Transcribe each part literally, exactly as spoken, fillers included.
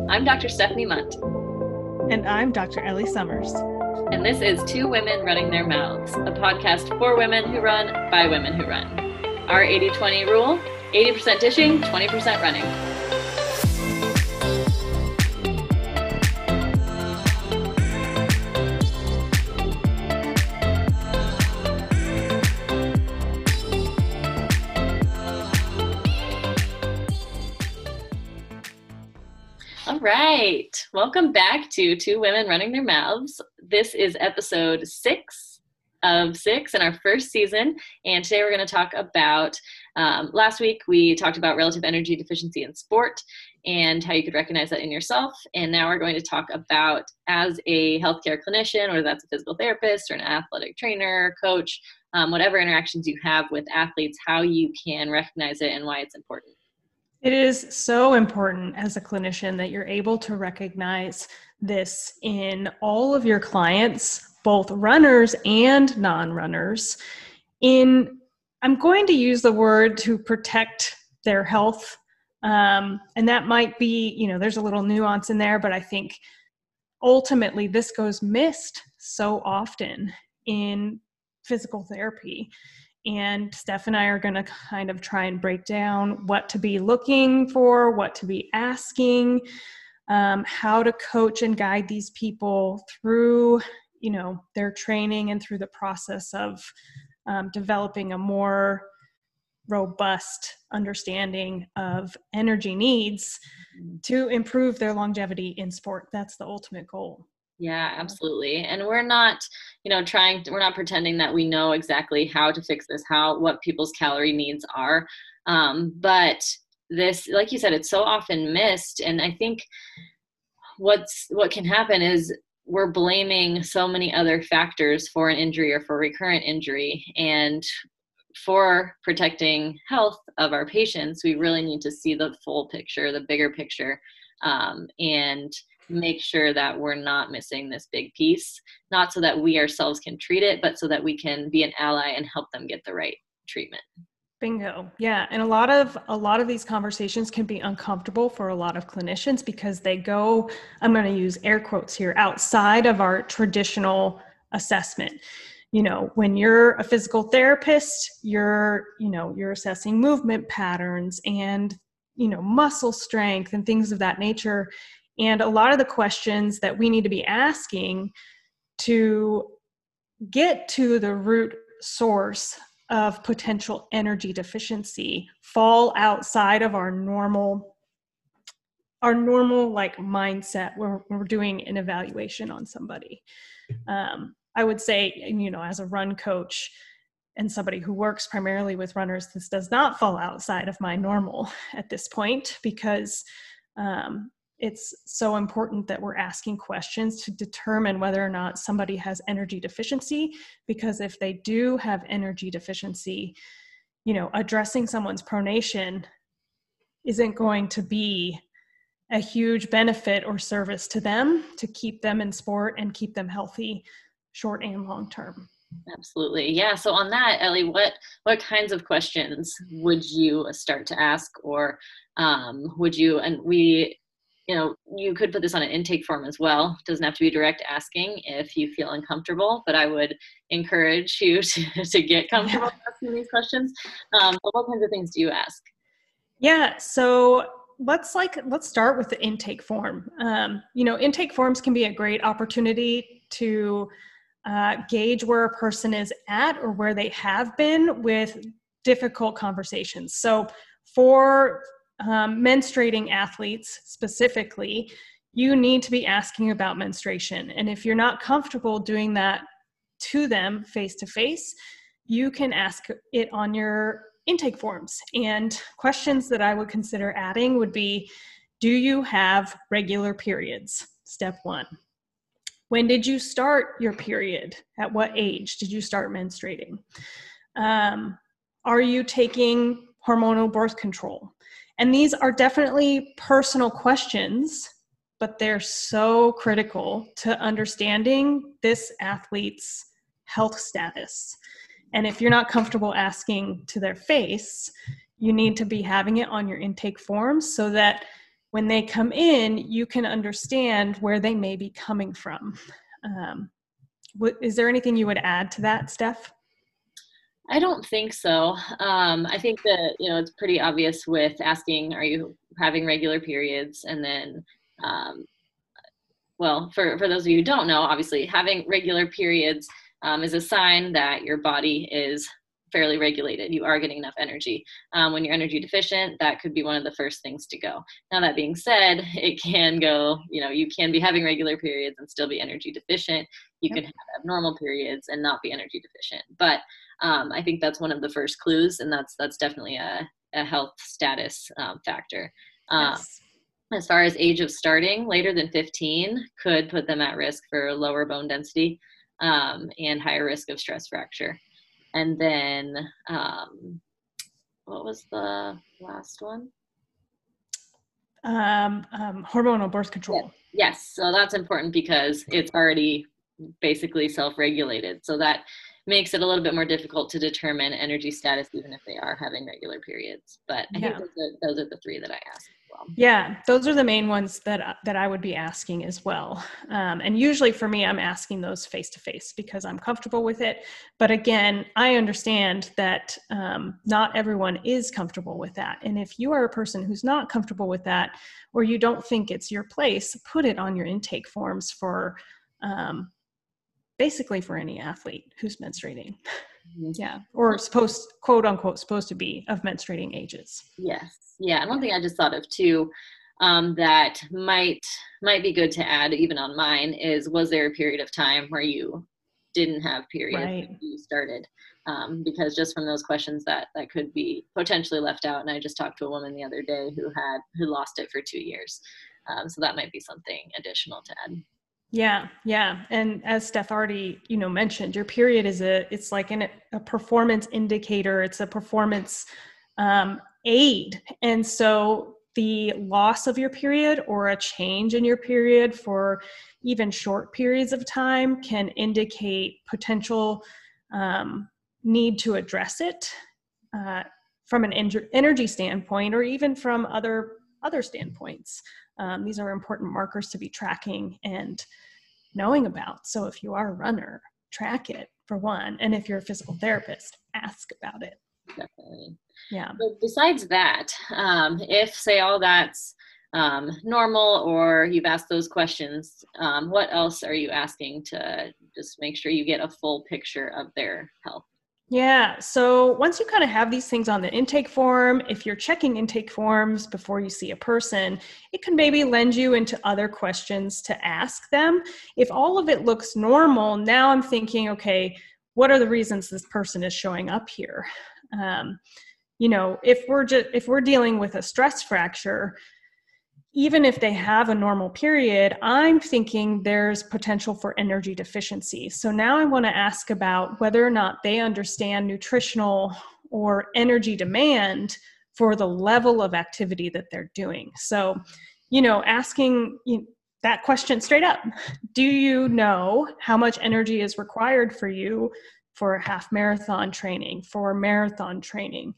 I'm Doctor Stephanie Munt. And I'm Doctor Ellie Summers. And this is Two Women Running Their Mouths, a podcast for women who run by women who run. Our eighty twenty rule, eighty percent dishing, twenty percent running. All right, welcome back to Two Women Running Their Mouths. This is episode six of six in our first season, and today we're going to talk about, um, last week we talked about relative energy deficiency in sport and how you could recognize that in yourself, and now we're going to talk about, as a healthcare clinician, whether that's a physical therapist or an athletic trainer, coach, um, whatever interactions you have with athletes, how you can recognize it and why it's important. It is so important as a clinician that you're able to recognize this in all of your clients, both runners and non-runners. In, I'm going to use the word to protect their health. Um, and that might be, you know, there's a little nuance in there, but I think ultimately this goes missed so often in physical therapy. And Steph and I are going to kind of try and break down what to be looking for, what to be asking, um, how to coach and guide these people through, you know, their training and through the process of um, developing a more robust understanding of energy needs to improve their longevity in sport. That's the ultimate goal. Yeah, absolutely. And we're not, you know, trying, to, we're not pretending that we know exactly how to fix this, how, what people's calorie needs are. Um, but this, like you said, it's so often missed. And I think what's, what can happen is we're blaming so many other factors for an injury or for recurrent injury. And for protecting health of our patients, we really need to see the full picture, the bigger picture, um, and make sure that we're not missing this big piece, not so that we ourselves can treat it, but so that we can be an ally and help them get the right treatment. Bingo. Yeah. And a lot of, a lot of these conversations can be uncomfortable for a lot of clinicians because they go, I'm going to use air quotes here, outside of our traditional assessment. You know, when you're a physical therapist, you're, you know, you're assessing movement patterns and, you know, muscle strength and things of that nature. And a lot of the questions that we need to be asking to get to the root source of potential energy deficiency fall outside of our normal, our normal like mindset when we're doing an evaluation on somebody. Um, I would say, you know, as a run coach and somebody who works primarily with runners, this does not fall outside of my normal at this point because um, it's so important that we're asking questions to determine whether or not somebody has energy deficiency, because if they do have energy deficiency, you know, addressing someone's pronation isn't going to be a huge benefit or service to them to keep them in sport and keep them healthy, short and long term. Absolutely. Yeah. So on that, Ellie, what, what kinds of questions would you start to ask, or um, would you, and we, you know, you could put this on an intake form as well. It doesn't have to be direct asking if you feel uncomfortable, but I would encourage you to, to get comfortable yeah. asking these questions. Um, but what kinds of things do you ask? Yeah. So let's like, let's start with the intake form. Um, you know, intake forms can be a great opportunity to uh, gauge where a person is at or where they have been with difficult conversations. So for Um, menstruating athletes specifically, you need to be asking about menstruation. And if you're not comfortable doing that to them face to face, you can ask it on your intake forms. And questions that I would consider adding would be, do you have regular periods? Step one. When did you start your period? At what age did you start menstruating? Um, are you taking hormonal birth control? And these are definitely personal questions, but they're so critical to understanding this athlete's health status. And if you're not comfortable asking to their face, you need to be having it on your intake forms so that when they come in, you can understand where they may be coming from. Um, what, is there anything you would add to that, Steph? I don't think so. Um, I think that, you know, it's pretty obvious with asking, are you having regular periods? And then, um, well, for, for those of you who don't know, obviously having regular periods um, is a sign that your body is fairly regulated. You are getting enough energy. Um, when you're energy deficient, that could be one of the first things to go. Now, that being said, it can go, you know, you can be having regular periods and still be energy deficient. You Yep. can have abnormal periods and not be energy deficient. But um, I think that's one of the first clues, and that's that's definitely a, a health status um, factor. Um, Yes. as far as age of starting, later than fifteen could put them at risk for lower bone density um, and higher risk of stress fracture. And then, um, what was the last one? Um, um, hormonal birth Yes. control. Yes. So that's important because it's already basically self-regulated. So that makes it a little bit more difficult to determine energy status, even if they are having regular periods. But I think Yeah. those are, those are the three that I asked as well. Yeah, those are the main ones that that I would be asking as well. Um, and usually for me, I'm asking those face to face because I'm comfortable with it. But again, I understand that um, not everyone is comfortable with that. And if you are a person who's not comfortable with that, or you don't think it's your place, put it on your intake forms for um, basically for any athlete who's menstruating. Mm-hmm. Yeah, or supposed, quote unquote, supposed to be of menstruating ages. Yes. Yeah. And one thing I just thought of too, um, that might might be good to add even on mine is, was there a period of time where you didn't have periods Right. when you started? Um, because just from those questions that that could be potentially left out. And I just talked to a woman the other day who had who lost it for two years. Um, so that might be something additional to add. Yeah, yeah. And as Steph already, you know, mentioned, your period is a, it's like an, a performance indicator. It's a performance um, aid. And so the loss of your period or a change in your period for even short periods of time can indicate potential um, need to address it uh, from an en- energy standpoint, or even from other other standpoints. Um, these are important markers to be tracking and knowing about. So if you are a runner, track it for one. And if you're a physical therapist, ask about it. Definitely. Yeah. But besides that, um, if say all that's um, normal, or you've asked those questions, um, what else are you asking to just make sure you get a full picture of their health? Yeah. So once you kind of have these things on the intake form, if you're checking intake forms before you see a person, it can maybe lend you into other questions to ask them. If all of it looks normal, now I'm thinking, okay, what are the reasons this person is showing up here? Um, you know, if we're just if we're dealing with a stress fracture, even if they have a normal period, I'm thinking there's potential for energy deficiency. So now I want to ask about whether or not they understand nutritional or energy demand for the level of activity that they're doing. So, you know, asking you know, that question straight up. Do you know how much energy is required for you for half marathon training, for marathon training?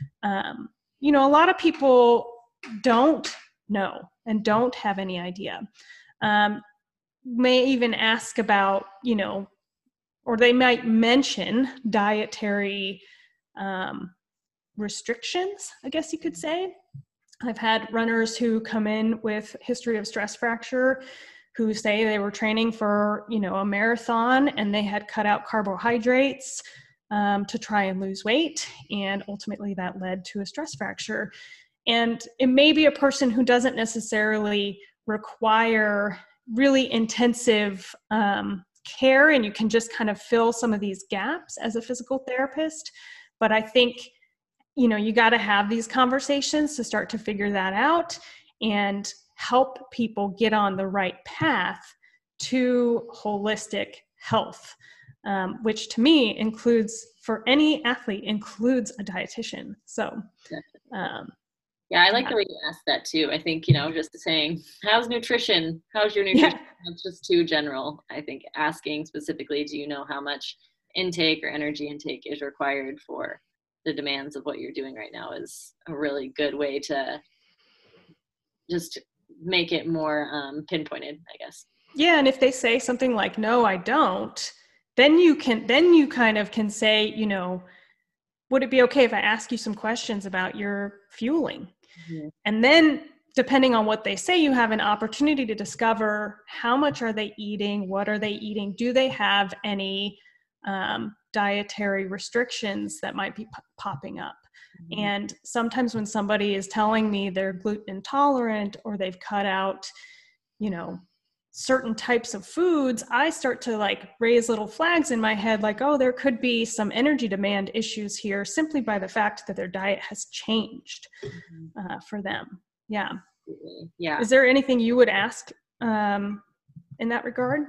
Um, you know, a lot of people don't know and don't have any idea. Um, may even ask about, you know, or they might mention dietary um, restrictions, I guess you could say. I've had runners who come in with history of stress fracture who say they were training for, you know, a marathon and they had cut out carbohydrates um, to try and lose weight. And ultimately that led to a stress fracture. And it may be a person who doesn't necessarily require really intensive um, care, and you can just kind of fill some of these gaps as a physical therapist. But I think, you know, you got to have these conversations to start to figure that out and help people get on the right path to holistic health, um, which to me includes, for any athlete, includes a dietitian. So, um, Yeah, I like yeah. the way you asked that too. I think, you know, just saying, how's nutrition? How's your Yeah. nutrition? That's just too general. I think asking specifically, do you know how much intake or energy intake is required for the demands of what you're doing right now is a really good way to just make it more um, pinpointed, I guess. Yeah. And if they say something like, no, I don't, then you can, then you kind of can say, you know, would it be okay if I ask you some questions about your fueling? Mm-hmm. And then depending on what they say, you have an opportunity to discover how much are they eating? What are they eating? Do they have any um, dietary restrictions that might be p- popping up? Mm-hmm. And sometimes when somebody is telling me they're gluten intolerant or they've cut out, you know, certain types of foods, I start to like raise little flags in my head, like, oh, there could be some energy demand issues here simply by the fact that their diet has changed uh, for them. Yeah. Yeah. Is there anything you would ask um, in that regard?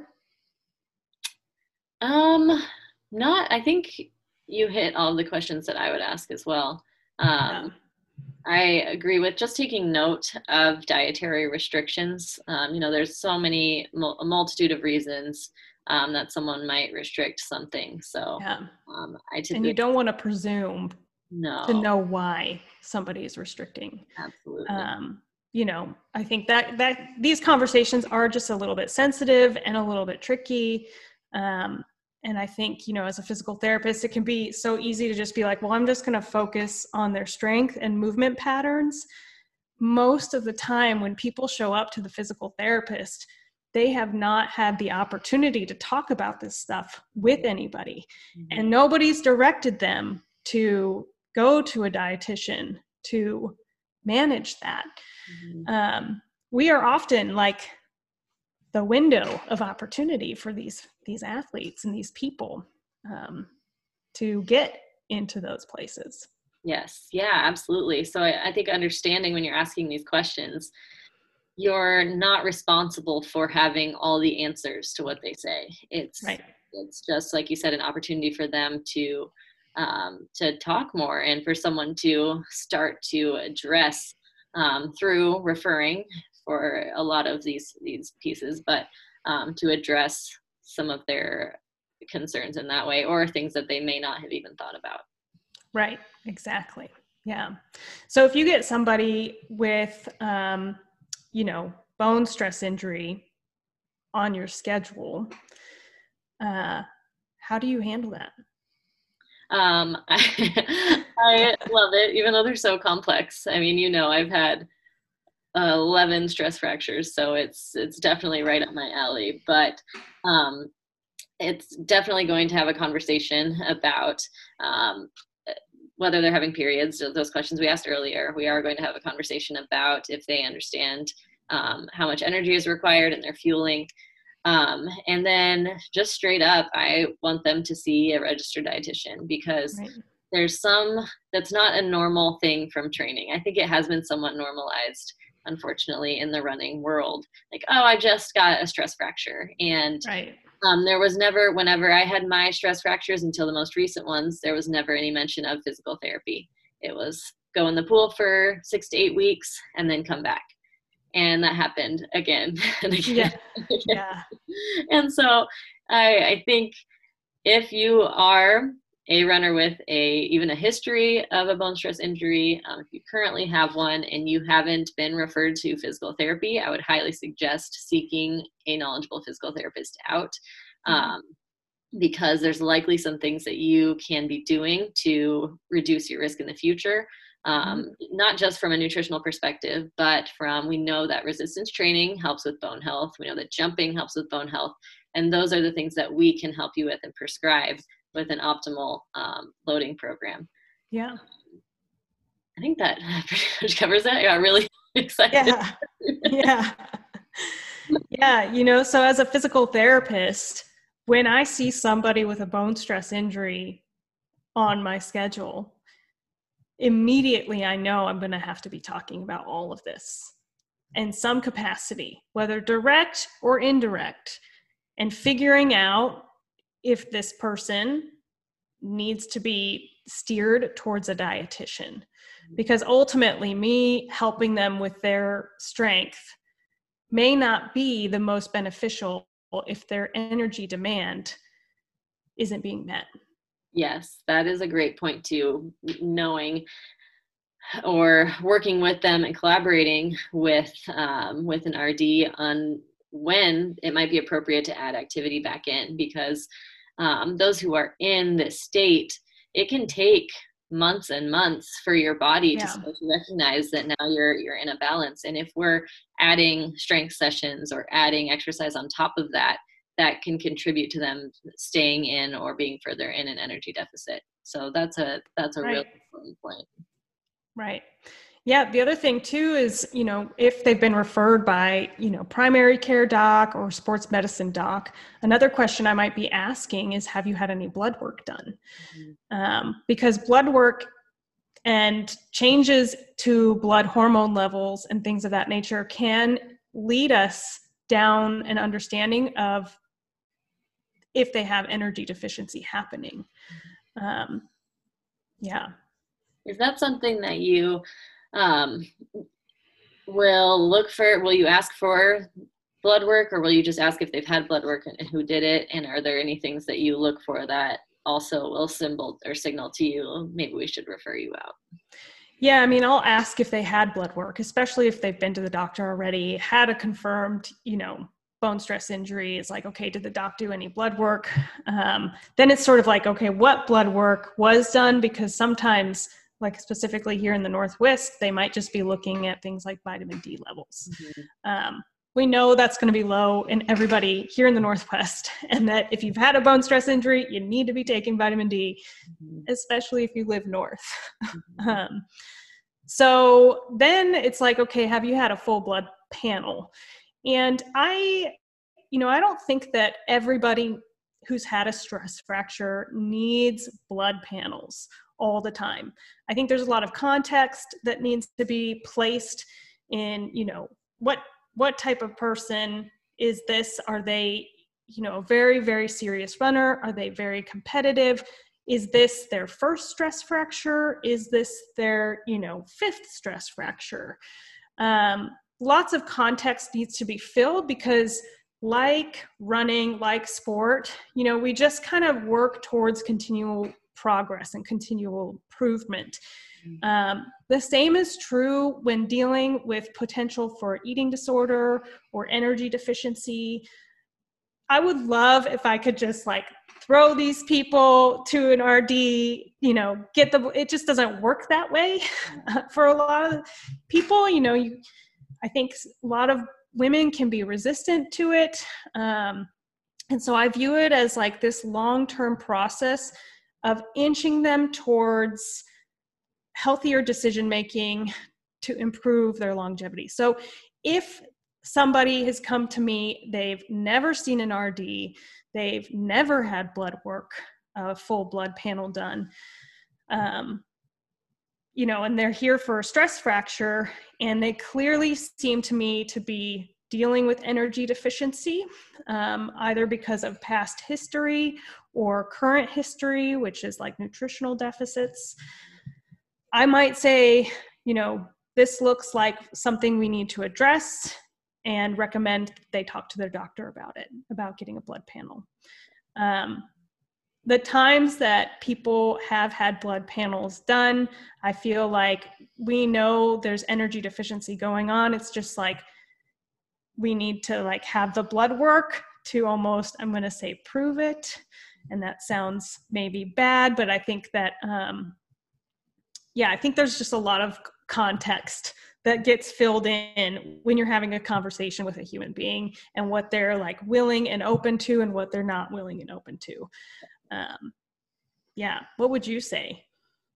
Um, not, I think you hit all the questions that I would ask as well. Um, yeah. I agree with just taking note of dietary restrictions. Um, you know, there's so many, a multitude of reasons um, that someone might restrict something. So yeah. um, I typically, and you don't want to presume no. to know why somebody is restricting. Absolutely. Um, you know, I think that that these conversations are just a little bit sensitive and a little bit tricky. Um, And I think, you know, as a physical therapist, it can be so easy to just be like, well, I'm just going to focus on their strength and movement patterns. Most of the time when people show up to the physical therapist, they have not had the opportunity to talk about this stuff with anybody. Mm-hmm. And nobody's directed them to go to a dietitian to manage that. Mm-hmm. Um, we are often like the window of opportunity for these these athletes and these people um, to get into those places. Yes, yeah, absolutely. So I, I think understanding when you're asking these questions, you're not responsible for having all the answers to what they say. It's right. It's just like you said, an opportunity for them to um, to talk more and for someone to start to address um, through referring for a lot of these these pieces, but um, to address some of their concerns in that way or things that they may not have even thought about. Right, exactly. Yeah. So if you get somebody with, um, you know, bone stress injury on your schedule, uh, how do you handle that? Um, I, I love it, even though they're so complex. I mean, you know, I've had uh, eleven stress fractures, so it's it's definitely right up my alley. But um, it's definitely going to have a conversation about um, whether they're having periods, those questions we asked earlier. We are going to have a conversation about if they understand um, how much energy is required in their fueling. Um, and then just straight up, I want them to see a registered dietitian because right. there's some, that's not a normal thing from training. I think it has been somewhat normalized, unfortunately, in the running world. Like, oh, I just got a stress fracture. And right. um, there was never, whenever I had my stress fractures until the most recent ones, there was never any mention of physical therapy. It was go in the pool for six to eight weeks and then come back. And that happened again and again. Yeah. yeah. And so I, I think if you are a runner with a even a history of a bone stress injury, um, if you currently have one and you haven't been referred to physical therapy, I would highly suggest seeking a knowledgeable physical therapist out um, because there's likely some things that you can be doing to reduce your risk in the future. Um, not just from a nutritional perspective, but from, we know that resistance training helps with bone health. We know that jumping helps with bone health. And those are the things that we can help you with and prescribe with an optimal um, loading program. Yeah. I think that pretty much covers it. I got really excited. Yeah. Yeah. Yeah. You know, so as a physical therapist, when I see somebody with a bone stress injury on my schedule, immediately I know I'm going to have to be talking about all of this in some capacity, whether direct or indirect, and figuring out if this person needs to be steered towards a dietitian. Because ultimately, me helping them with their strength may not be the most beneficial if their energy demand isn't being met. Yes, that is a great point too, knowing or working with them and collaborating with um, with an R D on when it might be appropriate to add activity back in, because um, those who are in this state, it can take months and months for your body to Yeah. start to recognize that now you're you're in a balance. And if we're adding strength sessions or adding exercise on top of that, that can contribute to them staying in or being further in an energy deficit. So that's a that's a Right. really important point. Right. Yeah. The other thing too is, you know, if they've been referred by, you know, primary care doc or sports medicine doc, another question I might be asking is, have you had any blood work done? Mm-hmm. Um, because blood work and changes to blood hormone levels and things of that nature can lead us down an understanding of if they have energy deficiency happening. Um, yeah. Is that something that you um, will look for? Will you ask for blood work, or will you just ask if they've had blood work and who did it? And are there any things that you look for that also will symbol or signal to you, maybe we should refer you out? Yeah, I mean, I'll ask if they had blood work, especially if they've been to the doctor already, had a confirmed, you know, bone stress injury. It's like, okay, did the doc do any blood work? Um, then it's sort of like, okay, what blood work was done? Because sometimes, like specifically here in the Northwest, they might just be looking at things like vitamin D levels. Mm-hmm. Um, we know that's going to be low in everybody here in the Northwest, and that if you've had a bone stress injury, you need to be taking vitamin D, mm-hmm. especially if you live north. Mm-hmm. um, so then it's like, okay, have you had a full blood panel? And I, you know, I don't think that everybody who's had a stress fracture needs blood panels all the time. I think there's a lot of context that needs to be placed in, you know, what what type of person is this? Are they, you know, a very, very serious runner? Are they very competitive? Is this their first stress fracture? Is this their, you know, fifth stress fracture? Um, lots of context needs to be filled, because like running, like sport, you know, we just kind of work towards continual progress and continual improvement. Um, the same is true when dealing with potential for eating disorder or energy deficiency. I would love if I could just like throw these people to an R D, you know, get the, it just doesn't work that way for a lot of people. You know, you, I think a lot of women can be resistant to it. Um, and so I view it as like this long-term process of inching them towards healthier decision-making to improve their longevity. So if somebody has come to me, they've never seen an R D, they've never had blood work, a full blood panel done, um, you know, and they're here for a stress fracture, and they clearly seem to me to be dealing with energy deficiency, um, either because of past history or current history, which is like nutritional deficits, I might say, you know, this looks like something we need to address, and recommend they talk to their doctor about it, about getting a blood panel. Um, the times that people have had blood panels done, I feel like we know there's energy deficiency going on. It's just like, we need to like have the blood work to almost, I'm going to say, prove it. And that sounds maybe bad, but I think that, um, yeah, I think there's just a lot of context that gets filled in when you're having a conversation with a human being, and what they're like willing and open to and what they're not willing and open to. Um, yeah. What would you say?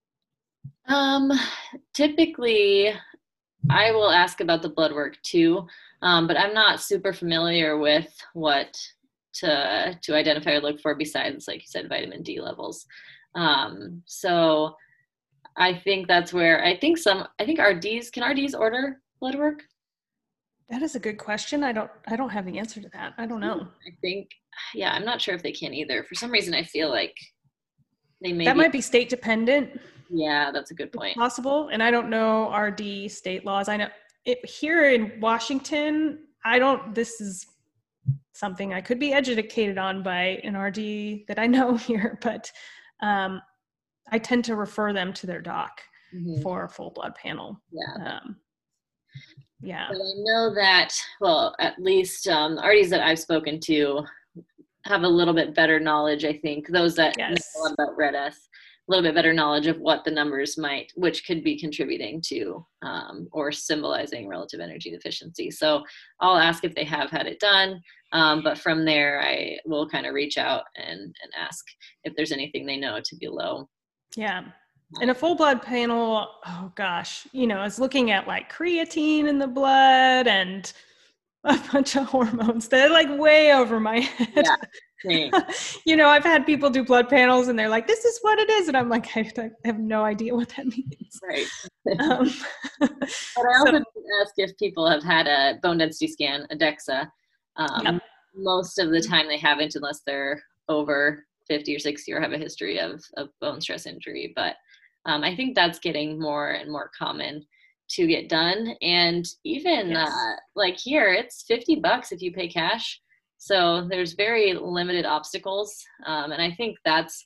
Um, typically I will ask about the blood work too, um, but I'm not super familiar with what to to identify or look for besides, like you said, vitamin D levels. Um, so I think that's where I think some, I think R Ds, can R Ds order blood work? That is a good question. I don't, I don't have the answer to that. I don't know. I think, yeah, I'm not sure if they can either. For some reason, I feel like they may That be, might be state dependent. Yeah, that's a good point. Possible. And I don't know R D state laws. I know it here in Washington, I don't, this is something I could be educated on by an R D that I know here, but um, I tend to refer them to their doc. mm-hmm. for a full blood panel. Yeah. Um, yeah. But I know that, well, at least um, R Ds that I've spoken to have a little bit better knowledge, I think, those that yes. know a lot about Red S, a little bit better knowledge of what the numbers might, which could be contributing to um, or symbolizing relative energy deficiency. So I'll ask if they have had it done. Um, but from there, I will kind of reach out and, and ask if there's anything they know to be low. Yeah. In a full blood panel, oh gosh, you know, I was looking at like creatine in the blood and a bunch of hormones that are like way over my head. Yeah. You know, I've had people do blood panels and they're like, this is what it is. And I'm like, I have no idea what that means. Right. Um, but I also so, ask if people have had a bone density scan, a DEXA. Um, yep. Most of the time they haven't, unless they're over fifty or sixty or have a history of, of bone stress injury. But um, I think that's getting more and more common to get done. And even yes. uh, like here, it's fifty bucks if you pay cash. So there's very limited obstacles. Um, and I think that's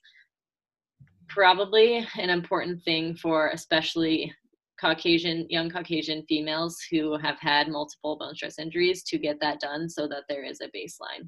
probably an important thing for especially Caucasian, young Caucasian females who have had multiple bone stress injuries to get that done so that there is a baseline.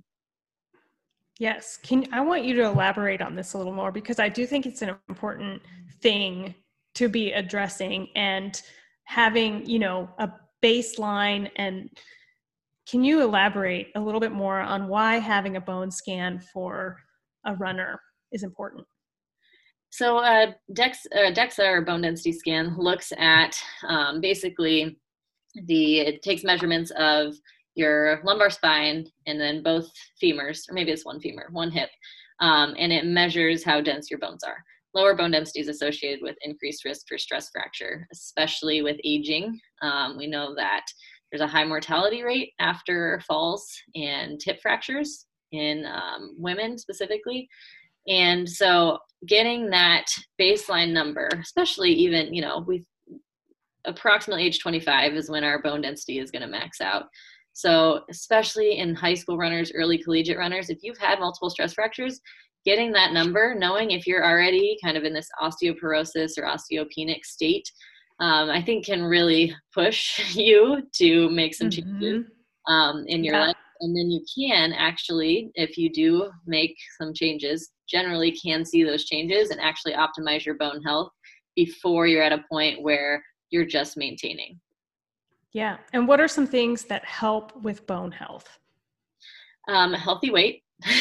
Yes. Can I want you to elaborate on this a little more, because I do think it's an important thing to be addressing and having, you know, a baseline. And can you elaborate a little bit more on why having a bone scan for a runner is important? So uh, Dex, uh, DEXA or bone density scan looks at um, basically the, it takes measurements of your lumbar spine and then both femurs, or maybe it's one femur, one hip, um, and it measures how dense your bones are. Lower bone density is associated with increased risk for stress fracture, especially with aging. Um, we know that there's a high mortality rate after falls and hip fractures in um, women specifically. And so getting that baseline number, especially even, you know, we approximately age twenty-five is when our bone density is going to max out. So especially in high school runners, early collegiate runners, if you've had multiple stress fractures, getting that number, knowing if you're already kind of in this osteoporosis or osteopenic state, um, I think can really push you to make some mm-hmm. changes um, in your yeah. life. And then you can actually, if you do make some changes, generally can see those changes and actually optimize your bone health before you're at a point where you're just maintaining. Yeah. And what are some things that help with bone health? Um, healthy weight.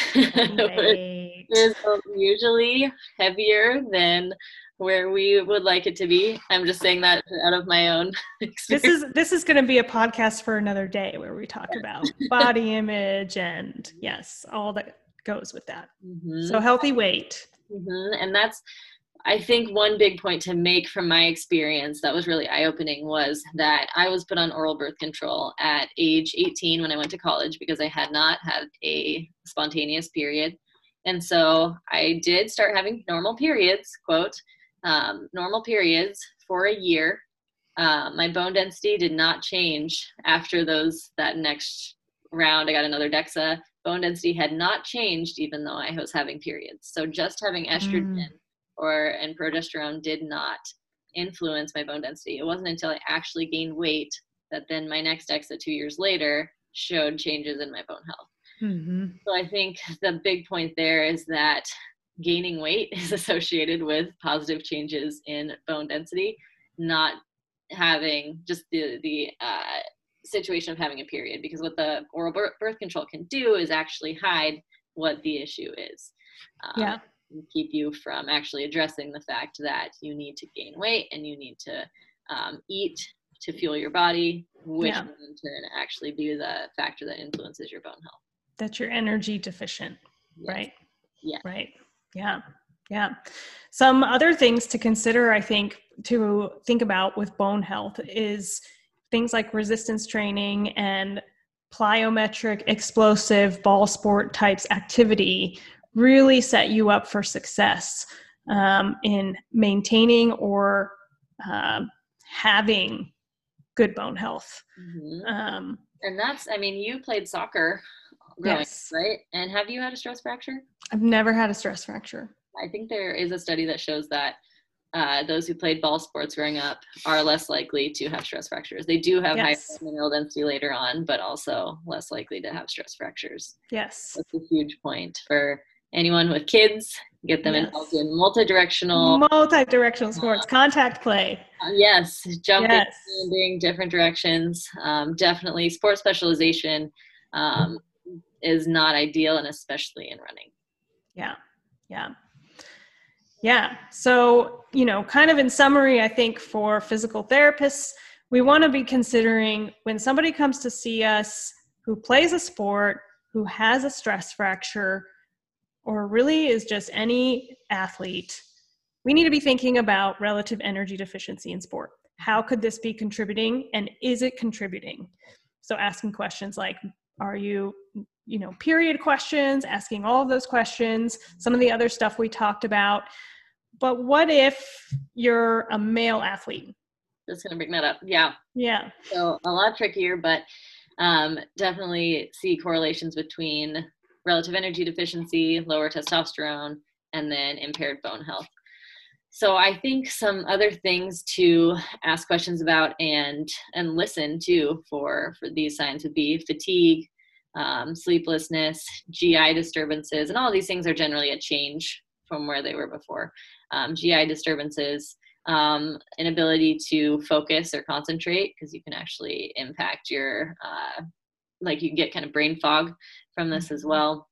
Weight. is usually heavier than where we would like it to be. I'm just saying that out of my own experience. This is this is going to be a podcast for another day where we talk about body image and yes, all that goes with that. Mm-hmm. So healthy weight. Mm-hmm. And that's, I think, one big point to make from my experience that was really eye-opening was that I was put on oral birth control at age eighteen when I went to college because I had not had a spontaneous period. And so I did start having normal periods, quote, um, normal periods for a year. Uh, my bone density did not change after those, that next round. I got another DEXA. Bone density had not changed even though I was having periods. So just having estrogen mm. or and progesterone did not influence my bone density. It wasn't until I actually gained weight that then my next DEXA two years later showed changes in my bone health. Mm-hmm. So I think the big point there is that gaining weight is associated with positive changes in bone density, not having just the, the uh, situation of having a period, because what the oral birth control can do is actually hide what the issue is. Um, yeah. Keep you from actually addressing the fact that you need to gain weight and you need to um, eat to fuel your body, which yeah. will in turn actually be the factor that influences your bone health. That you're energy deficient, yes. right? Yeah. Right. Yeah. Yeah. Some other things to consider, I think, to think about with bone health is things like resistance training and plyometric, explosive ball sport types activity really set you up for success um, in maintaining or uh, having good bone health. Mm-hmm. Um, and that's, I mean, you played soccer growing, yes. right? And have you had a stress fracture? I've never had a stress fracture. I think there is a study that shows that uh, those who played ball sports growing up are less likely to have stress fractures. They do have Yes. higher mineral density later on, but also less likely to have stress fractures. Yes. That's a huge point for anyone with kids. Get them Yes. involved in multi-directional multi-directional sports, uh, contact play. Uh, yes, jumping, yes. landing, different directions. Um, definitely, sport specialization um, is not ideal, and especially in running. Yeah, yeah. Yeah. So, you know, kind of in summary, I think for physical therapists, we want to be considering when somebody comes to see us who plays a sport, who has a stress fracture, or really is just any athlete, we need to be thinking about relative energy deficiency in sport. How could this be contributing, and is it contributing? So asking questions like, are you, you know, period questions, asking all of those questions, some of the other stuff we talked about. But what if you're a male athlete? Just going to bring that up. Yeah. Yeah. So a lot trickier, but um, definitely see correlations between relative energy deficiency, lower testosterone, and then impaired bone health. So I think some other things to ask questions about and and listen to for, for these signs would be fatigue, um, sleeplessness, G I disturbances, and all of these things are generally a change from where they were before. Um, G I disturbances, um, inability to focus or concentrate, because you can actually impact your, uh, like you can get kind of brain fog from this as well.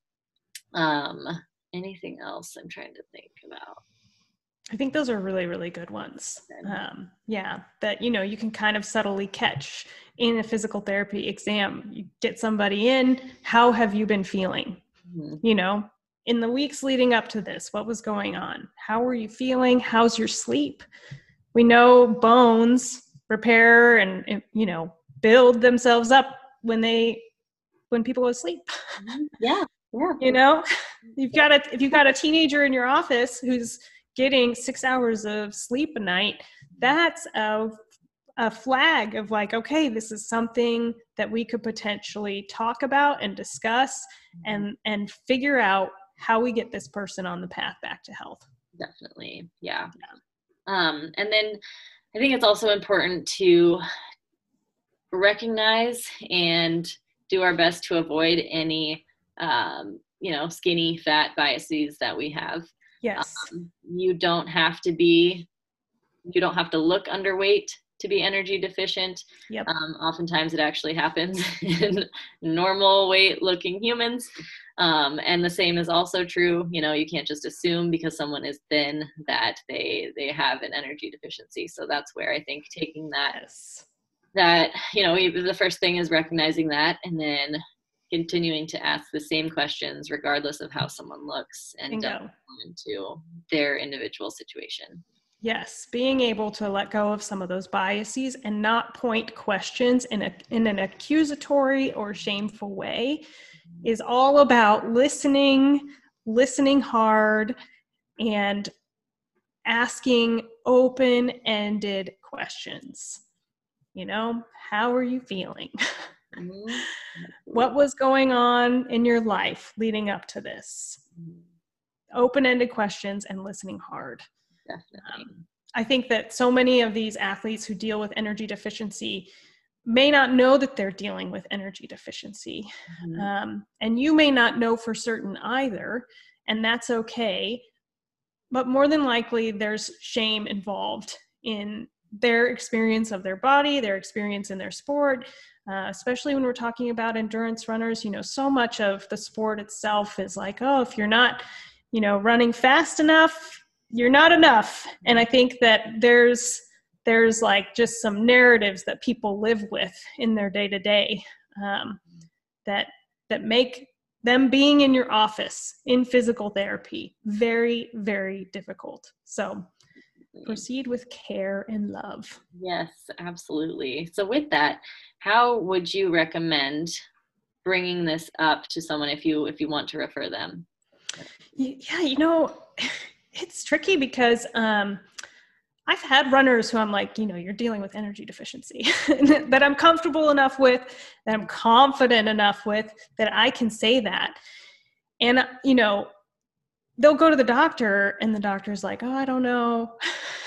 Um, anything else I'm trying to think about? I think those are really, really good ones. Um, yeah, that, you know, you can kind of subtly catch in a physical therapy exam. You get somebody in, how have you been feeling? Mm-hmm. You know, in the weeks leading up to this, what was going on? How were you feeling? How's your sleep? We know bones repair and, you know, build themselves up when they, when people are asleep. Yeah. Yeah. You know, you've got a, if you've got a teenager in your office who's getting six hours of sleep a night, that's a, a flag of like, okay, this is something that we could potentially talk about and discuss and, and figure out how we get this person on the path back to health. Definitely. Yeah. yeah. Um, and then I think it's also important to recognize and do our best to avoid any, um, you know, skinny fat biases that we have. Yes. Um, you don't have to be, you don't have to look underweight to be energy deficient. Yep. Um, oftentimes it actually happens in normal weight looking humans. Um, and the same is also true. You know, you can't just assume because someone is thin that they, they have an energy deficiency. So that's where I think taking that, yes. that, you know, the first thing is recognizing that, and then continuing to ask the same questions regardless of how someone looks and delve into their individual situation. Yes, being able to let go of some of those biases and not point questions in a in an accusatory or shameful way is all about listening, listening hard, and asking open-ended questions. You know, how are you feeling? Mm-hmm. What was going on in your life leading up to this? Mm-hmm. Open-ended questions and listening hard. Definitely. Um, I think that so many of these athletes who deal with energy deficiency may not know that they're dealing with energy deficiency. Mm-hmm. Um, and you may not know for certain either, and that's okay. But more than likely, there's shame involved in their experience of their body, their experience in their sport, uh, especially when we're talking about endurance runners. You know, so much of the sport itself is like, oh, if you're not, you know, running fast enough, you're not enough. And I think that there's, there's like just some narratives that people live with in their day to day that, that make them being in your office in physical therapy very, very difficult. So proceed with care and love. Yes, absolutely. So with that, how would you recommend bringing this up to someone if you, if you want to refer them? Yeah, you know, it's tricky because um, I've had runners who I'm like, you know, you're dealing with energy deficiency that I'm comfortable enough with, that I'm confident enough with, that I can say that. And, you know, they'll go to the doctor and the doctor's like, oh, I don't know.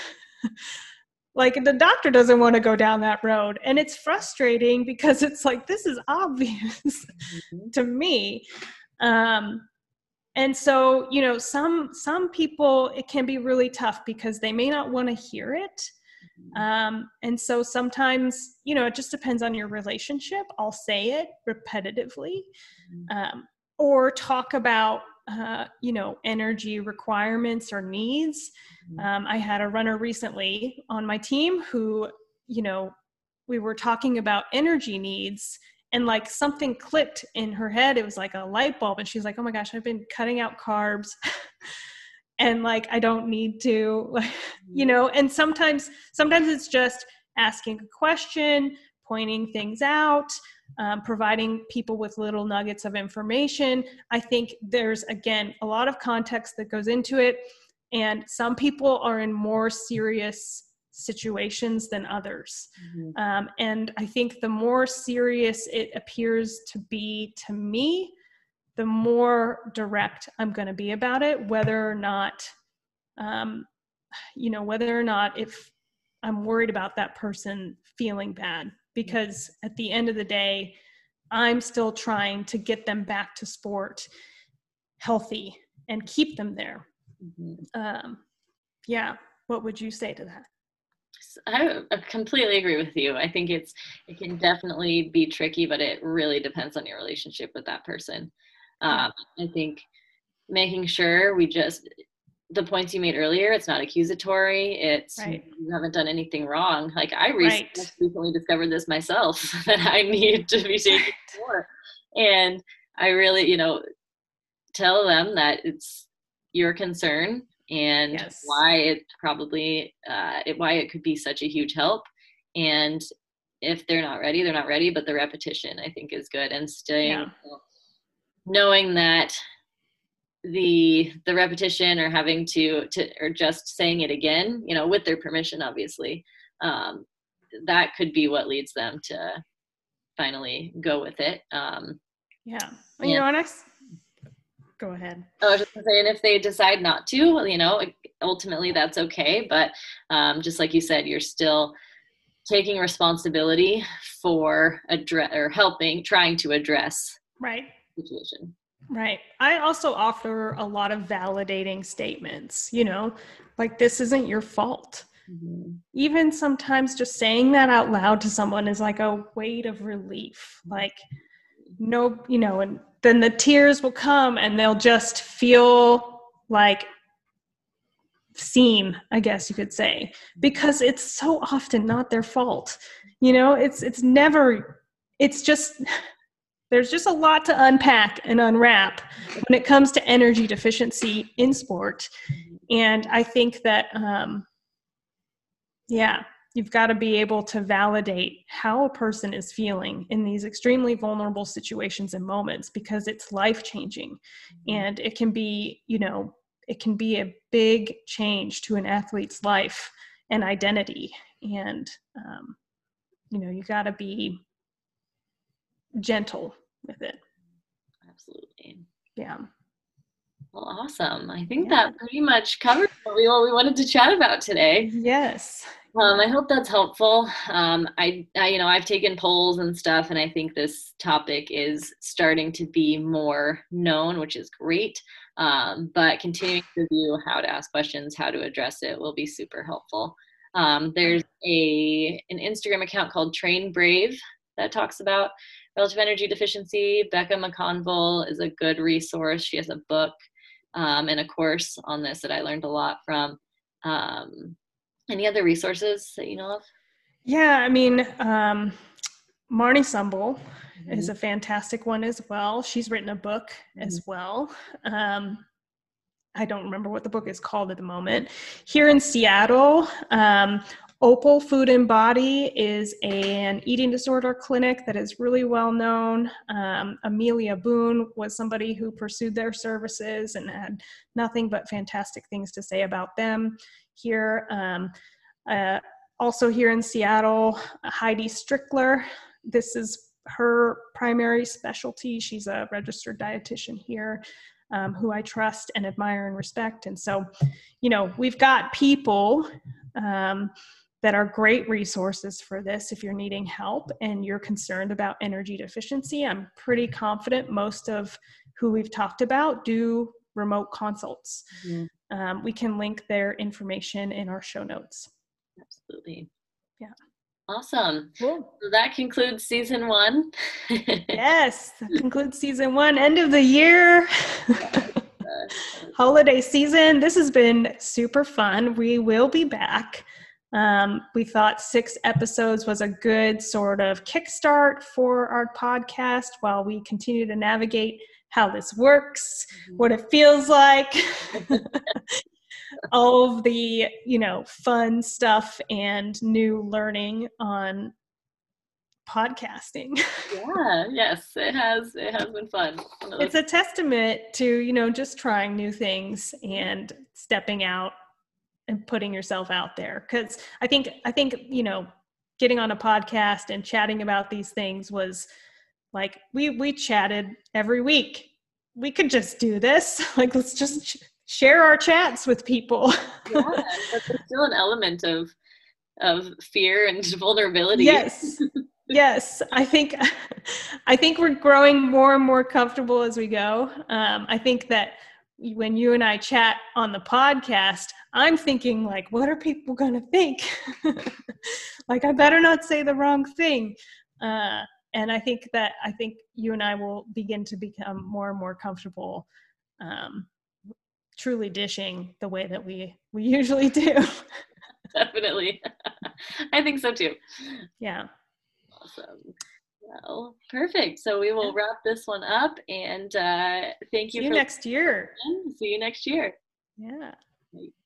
Like the doctor doesn't want to go down that road. And it's frustrating because it's like, this is obvious Mm-hmm. to me. Um, and so, you know, some, some people, it can be really tough because they may not want to hear it. Um, and so sometimes, you know, it just depends on your relationship. I'll say it repetitively, um, or talk about, uh, you know, energy requirements or needs. Um, I had a runner recently on my team who, you know, we were talking about energy needs, and like something clicked in her head. It was like a light bulb. And she's like, oh my gosh, I've been cutting out carbs and like, I don't need to, like, you know, and sometimes, sometimes it's just asking a question, pointing things out, um, providing people with little nuggets of information. I think there's, again, a lot of context that goes into it. And some people are in more serious situations than others. Mm-hmm. Um, and I think the more serious it appears to be to me, the more direct I'm going to be about it, whether or not, um, you know, whether or not if I'm worried about that person feeling bad, because at the end of the day, I'm still trying to get them back to sport healthy and keep them there. Mm-hmm. Um, yeah. What would you say to that? I completely agree with you. I think it's, it can definitely be tricky, but it really depends on your relationship with that person. Um, I think making sure we just, the points you made earlier, it's not accusatory. It's, right. You haven't done anything wrong. Like I recently, right. recently discovered this myself, that I need to be taken more. And I really, you know, tell them that it's your concern and yes. why it probably, uh, it, why it could be such a huge help. And if they're not ready, they're not ready, but the repetition I think is good, and staying, yeah. knowing that the the repetition or having to to or just saying it again, you know, with their permission, obviously, um, that could be what leads them to finally go with it. Um, yeah. Well, you know, and I, go ahead. I was just saying, if they decide not to, you know, ultimately that's okay. But um, just like you said, you're still taking responsibility for address or helping, trying to address right the situation. Right. I also offer a lot of validating statements, you know, like this isn't your fault. Mm-hmm. Even sometimes just saying that out loud to someone is like a weight of relief. Like, no, you know, and then the tears will come and they'll just feel like seen, I guess you could say, because it's so often not their fault. You know, it's, it's never, it's just, there's just a lot to unpack and unwrap when it comes to energy deficiency in sport. And I think that, um, yeah, you've got to be able to validate how a person is feeling in these extremely vulnerable situations and moments, because it's life-changing. And it can be, you know, it can be a big change to an athlete's life and identity. And, um, you know, you got to be gentle with it. Absolutely. Yeah. Well, awesome. I think Yeah. that pretty much covered what we, what we wanted to chat about today. Yes. Um, I hope that's helpful. Um, I, I, you know, I've taken polls and stuff, and I think this topic is starting to be more known, which is great. Um, but continuing to review how to ask questions, how to address it will be super helpful. Um, there's a an Instagram account called Train Brave that talks about relative energy deficiency. Becca McConville is a good resource. She has a book um, and a course on this that I learned a lot from. Um, any other resources that you know of? Yeah, I mean, um, Marnie Sumbel mm-hmm. is a fantastic one as well. She's written a book mm-hmm. as well. Um, I don't remember what the book is called at the moment. Here in Seattle, um, Opal Food and Body is an eating disorder clinic that is really well known. Um, Amelia Boone was somebody who pursued their services and had nothing but fantastic things to say about them. Here, um, uh, also here in Seattle, Heidi Strickler. This is her primary specialty. She's a registered dietitian here. Um, who I trust and admire and respect. And so, you know, we've got people um, that are great resources for this if you're needing help and you're concerned about energy deficiency. I'm pretty confident most of who we've talked about do remote consults. Mm-hmm. Um, we can link their information in our show notes. Absolutely. Yeah. Awesome. Cool. So that concludes season one. Yes, that concludes season one. End of the year. Holiday season. This has been super fun. We will be back. Um, we thought six episodes was a good sort of kickstart for our podcast while we continue to navigate how this works, mm-hmm. what it feels like, all of the, you know, fun stuff and new learning on podcasting. Yeah, yes, it has, it has been fun. It's a testament to, you know, just trying new things and stepping out and putting yourself out there. Cause I think, I think, you know, getting on a podcast and chatting about these things was like, we, we chatted every week. We could just do this. Like, let's just sh- share our chats with people. Yeah, but there's still an element of, of fear and vulnerability. Yes. Yes. I think, I think we're growing more and more comfortable as we go. Um, I think that when you and I chat on the podcast, I'm thinking like, what are people going to think? Like, I better not say the wrong thing. Uh, and I think that, I think you and I will begin to become more and more comfortable, um, truly dishing the way that we, we usually do. Definitely. I think so too. Yeah. Awesome. Well, perfect. So we will wrap this one up, and uh, thank you. See you for next year. listening. See you next year. Yeah.